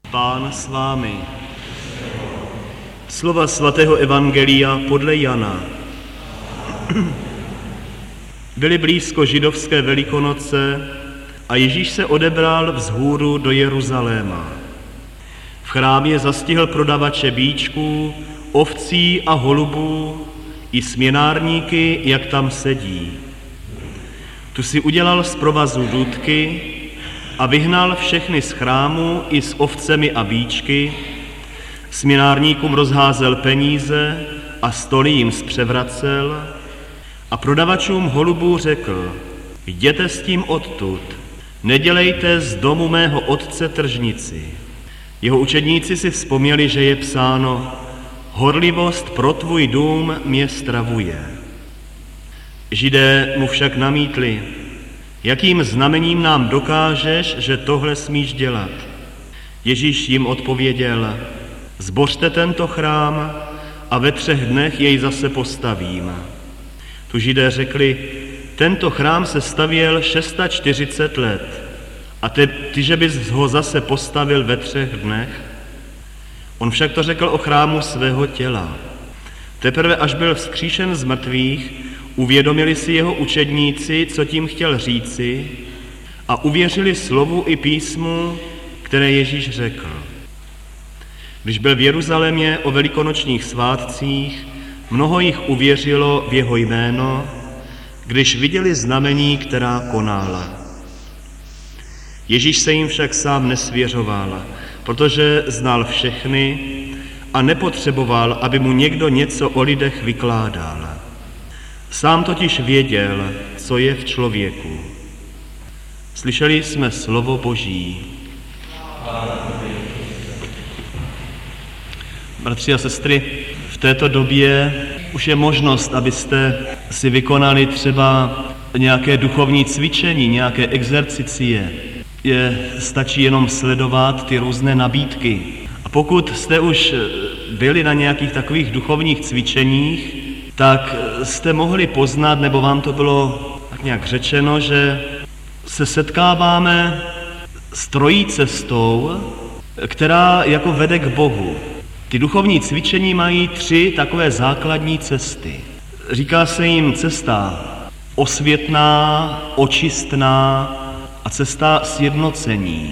Pán s vámi. Slova svatého evangelia podle Jana. Byly blízko židovské Velikonoce a Ježíš se odebral vzhůru do Jeruzaléma. V chrámě zastihl prodavače bíčků, ovcí a holubů i směnárníky, jak tam sedí. Tu si udělal z provazu důtky a vyhnal všechny z chrámu i s ovcemi a bíčky, směnárníkům rozházel peníze a stoly jim zpřevracel a prodavačům holubů řekl: jděte s tím odtud, nedělejte z domu mého otce tržnici. Jeho učedníci si vzpomněli, že je psáno: horlivost pro tvůj dům mě stravuje. Židé mu však namítli: jakým znamením nám dokážeš, že tohle smíš dělat? Ježíš jim odpověděl: zbořte tento chrám a ve 3 dnech jej zase postavím. Tu Židé řekli: tento chrám se stavěl 640 let a ty, že bys ho zase postavil ve 3 dnech? On však to řekl o chrámu svého těla. Teprve až byl vzkříšen z mrtvých, uvědomili si jeho učedníci, co tím chtěl říci, a uvěřili slovu i písmu, které Ježíš řekl. Když byl v Jeruzalémě o velikonočních svátcích, mnoho jich uvěřilo v jeho jméno, když viděli znamení, která konala. Ježíš se jim však sám nesvěřoval, protože znal všechny a nepotřeboval, aby mu někdo něco o lidech vykládal. Sám totiž věděl, co je v člověku. Slyšeli jsme slovo Boží. Bratři a sestry, v této době už je možnost, abyste si vykonali třeba nějaké duchovní cvičení, nějaké exercicie. Stačí jenom sledovat ty různé nabídky. A pokud jste už byli na nějakých takových duchovních cvičeních, tak jste mohli poznat, nebo vám to bylo tak nějak řečeno, že se setkáváme s trojí cestou, která jako vede k Bohu. Ty duchovní cvičení mají 3 takové základní cesty. Říká se jim cesta osvětná, očistná a cesta sjednocení.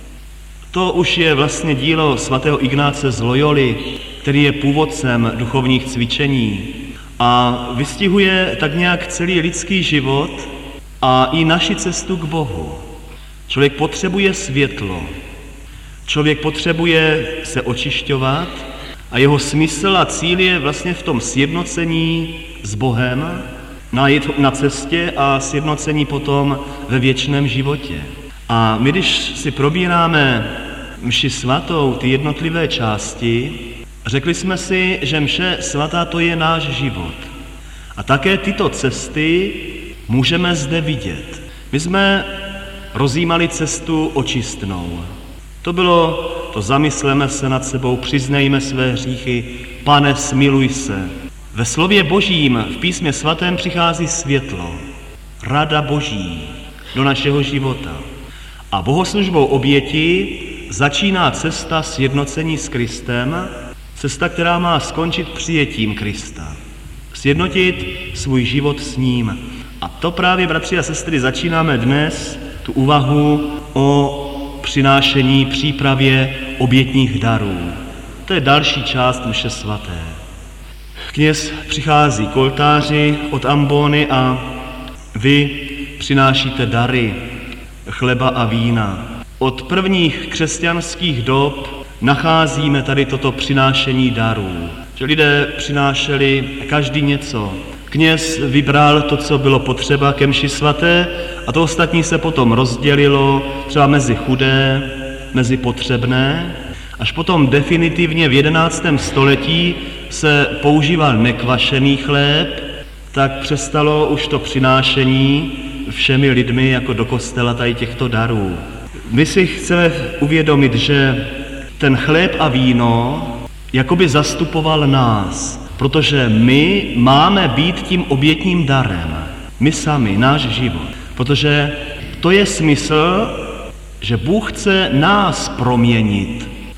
To už je vlastně dílo svatého Ignáce z Loyoly, který je původcem duchovních cvičení a vystihuje tak nějak celý lidský život a i naši cestu k Bohu. Člověk potřebuje světlo, člověk potřebuje se očišťovat a jeho smysl a cíl je vlastně v tom sjednocení s Bohem, na cestě a sjednocení potom ve věčném životě. A my, když si probíráme mši svatou, ty jednotlivé části, řekli jsme si, že mše svatá to je náš život. A také tyto cesty můžeme zde vidět. My jsme rozjímali cestu očistnou. To bylo to zamysleme se nad sebou, přiznejme své hříchy, Pane, smiluj se. Ve slově Božím v písmě svatém přichází světlo, rada Boží do našeho života. A bohoslužbou oběti začíná cesta sjednocení s Kristem, cesta, která má skončit přijetím Krista. Sjednotit svůj život s ním. A to právě, bratři a sestry, začínáme dnes tu úvahu o přinášení, přípravě obětních darů. To je další část mše svaté. Kněz přichází k oltáři od ambony a vy přinášíte dary, chleba a vína. Od prvních křesťanských dob nacházíme tady toto přinášení darů. Že lidé přinášeli každý něco. Kněz vybral to, co bylo potřeba ke mši svaté a to ostatní se potom rozdělilo třeba mezi chudé, mezi potřebné. Až potom definitivně v 11. století se používal nekvašený chléb, tak přestalo už to přinášení všemi lidmi jako do kostela tady těchto darů. My si chceme uvědomit, že ten chléb a víno jakoby zastupoval nás, protože my máme být tím obětním darem. My sami, náš život. Protože to je smysl, že Bůh chce nás proměnit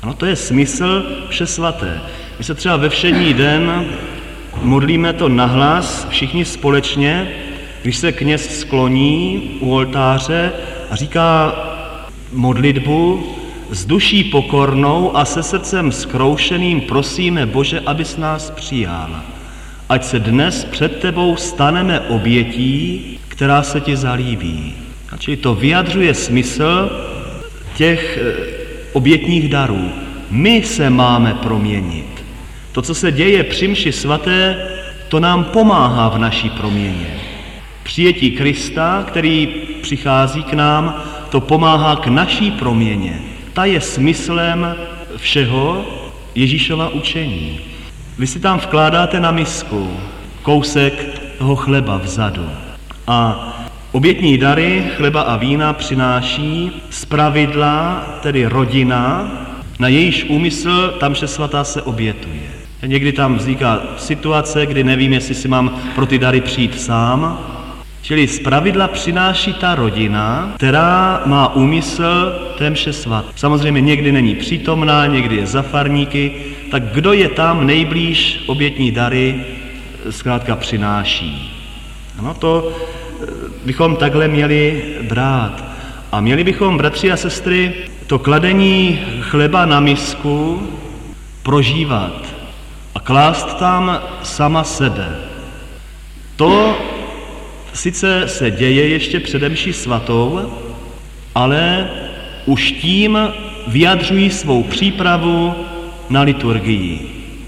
Ano, to je smysl vše svaté. My se třeba ve všední den modlíme to nahlas, všichni společně, když se kněz skloní u oltáře a říká modlitbu: s duší pokornou a se srdcem zkroušeným prosíme, Bože, abys nás přijal. Ať se dnes před tebou staneme obětí, která se ti zalíbí. A čili to vyjadřuje smysl těch obětních darů. My se máme proměnit. To, co se děje při mši svaté, to nám pomáhá v naší proměně. Přijetí Krista, který přichází k nám, to pomáhá k naší proměně. Ta je smyslem všeho Ježíšova učení. Vy si tam vkládáte na misku kousek toho chleba vzadu a obětní dary chleba a vína přináší zpravidla, tedy rodina, na jejíž úmysl ta mše svatá se obětuje. Někdy tam vzniká situace, kdy nevím, jestli si mám pro ty dary přijít sám, čili zpravidla přináší ta rodina, která má úmysl té mše svaté. Samozřejmě někdy není přítomná, někdy je za farníky, tak kdo je tam nejblíž obětní dary zkrátka přináší. Ano, to bychom takhle měli brát. A měli bychom, bratři a sestry, to kladení chleba na misku prožívat a klást tam sama sebe. To sice se děje ještě přede mší svatou, ale už tím vyjadřují svou přípravu na liturgii.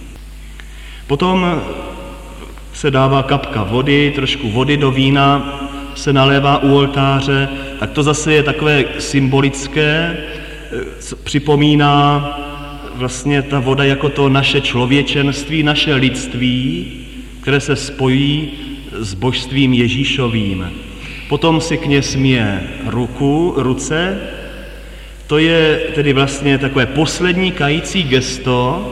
Potom se dává kapka vody, trošku vody do vína se nalévá u oltáře, tak to zase je takové symbolické, připomíná vlastně ta voda jako to naše člověčenství, naše lidství, které se spojí s božstvím Ježíšovým. Potom si kněz myje ruce, to je tedy vlastně takové poslední kající gesto,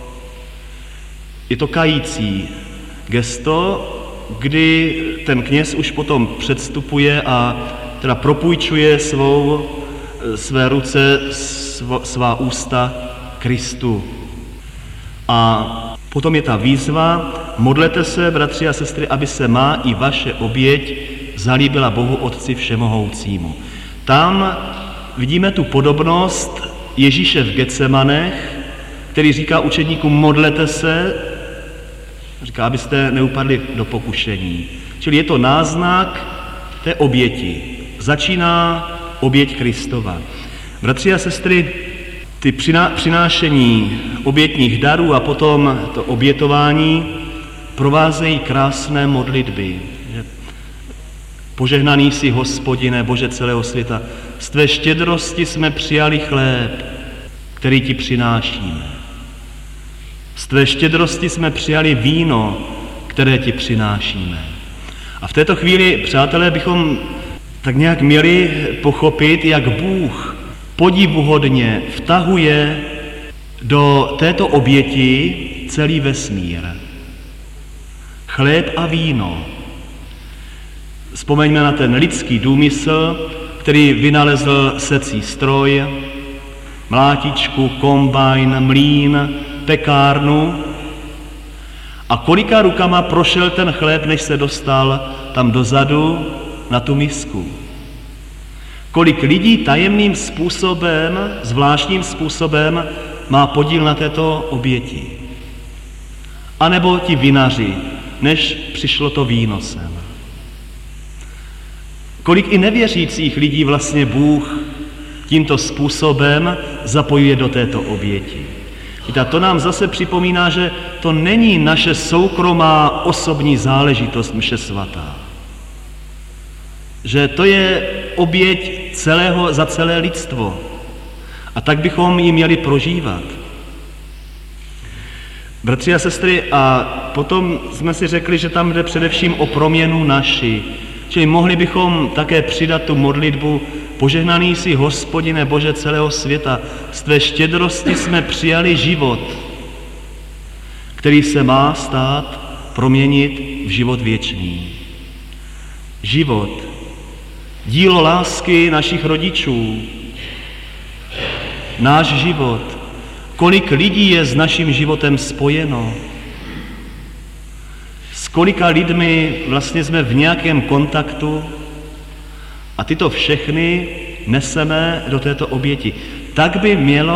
je to kající gesto, kdy ten kněz už potom předstupuje a teda propůjčuje své ruce, svá ústa Kristu. A potom je ta výzva: modlete se, bratři a sestry, aby se má i vaše oběť zalíbila Bohu Otci Všemohoucímu. Tam vidíme tu podobnost Ježíše v Getsemanech, který říká učedníkům: modlete se, říká, abyste neupadli do pokušení. Čili je to náznak té oběti. Začíná oběť Kristova. Bratři a sestry, ty přinášení obětních darů a potom to obětování provázejí krásné modlitby. Požehnaný jsi, Hospodine, Bože celého světa, z tvé štědrosti jsme přijali chléb, který ti přinášíme. Z tvé štědrosti jsme přijali víno, které ti přinášíme. A v této chvíli, přátelé, bychom tak nějak měli pochopit, jak Bůh podivuhodně vtahuje do této oběti celý vesmír. Chléb a víno. Vzpomeňme na ten lidský důmysl, který vynalezl secí stroj, mlátičku, kombajn, mlýn, pekárnu. A kolika rukama prošel ten chléb, než se dostal tam dozadu na tu misku. Kolik lidí tajemným způsobem, zvláštním způsobem má podíl na této oběti. A nebo ti vinaři, než přišlo to víno sem. Kolik i nevěřících lidí vlastně Bůh tímto způsobem zapojuje do této oběti. Víte, to nám zase připomíná, že to není naše soukromá osobní záležitost mše svatá. Že to je oběť za celé lidstvo. A tak bychom ji měli prožívat. Bratři a sestry, a potom jsme si řekli, že tam jde především o proměnu naši. Čili mohli bychom také přidat tu modlitbu: požehnaný jsi, Hospodine, Bože celého světa, z tvé štědrosti jsme přijali život, který se má stát, proměnit v život věčný. Život, dílo lásky našich rodičů, náš život, kolik lidí je s naším životem spojeno, s kolika lidmi vlastně jsme v nějakém kontaktu a tyto všechny neseme do této oběti. Tak by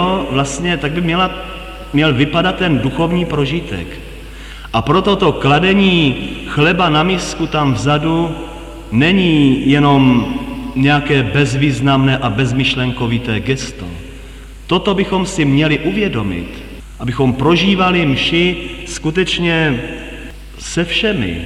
měl vypadat ten duchovní prožitek. A proto to kladení chleba na misku tam vzadu není jenom nějaké bezvýznamné a bezmyšlenkovité gesto. Toto bychom si měli uvědomit, abychom prožívali mši skutečně se všemi,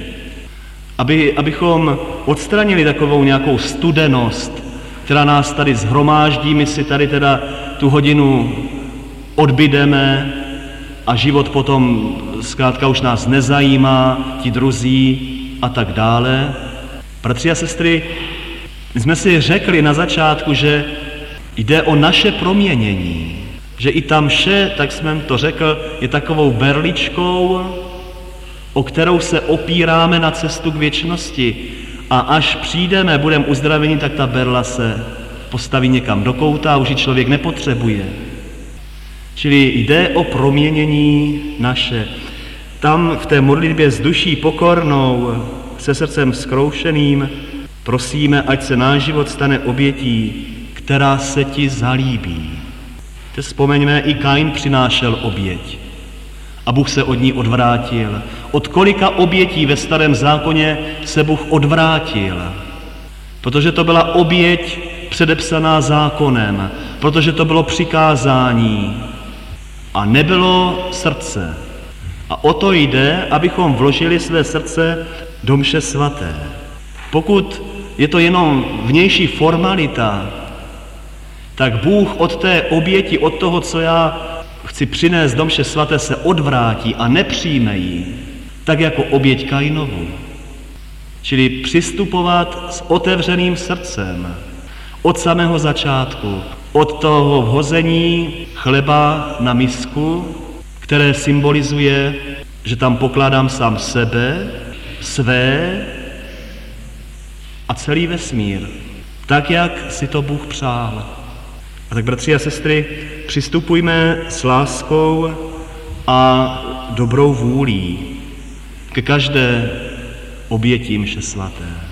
abychom odstranili takovou nějakou studenost, která nás tady shromáždí, my si tady teda tu hodinu odbydeme a život potom zkrátka už nás nezajímá, ti druzí a tak dále. Bratři a sestry, my jsme si řekli na začátku, že jde o naše proměnění, že i ta mše, tak jsem to řekl, je takovou berličkou, o kterou se opíráme na cestu k věčnosti. A až přijdeme, budeme uzdraveni, tak ta berla se postaví někam do kouta a už ji člověk nepotřebuje. Čili jde o proměnění naše. Tam v té modlitbě s duší pokornou, se srdcem zkroušeným, prosíme, ať se náš život stane obětí, která se ti zalíbí. Teď vzpomeňme, i Kain přinášel oběť a Bůh se od ní odvrátil. Od kolika obětí ve Starém zákoně se Bůh odvrátil? Protože to byla oběť předepsaná zákonem, protože to bylo přikázání a nebylo srdce. A o to jde, abychom vložili své srdce do mše svaté. Pokud je to jenom vnější formalita, tak Bůh od té oběti, od toho, co já chci přinést do mše svaté, se odvrátí a nepřijme ji, tak jako oběť Kainovu. Čili přistupovat s otevřeným srdcem od samého začátku, od toho vhození chleba na misku, které symbolizuje, že tam pokládám sám sebe, své a celý vesmír, tak, jak si to Bůh přál. A tak, bratři a sestry, přistupujme s láskou a dobrou vůlí ke každé oběti mše svaté.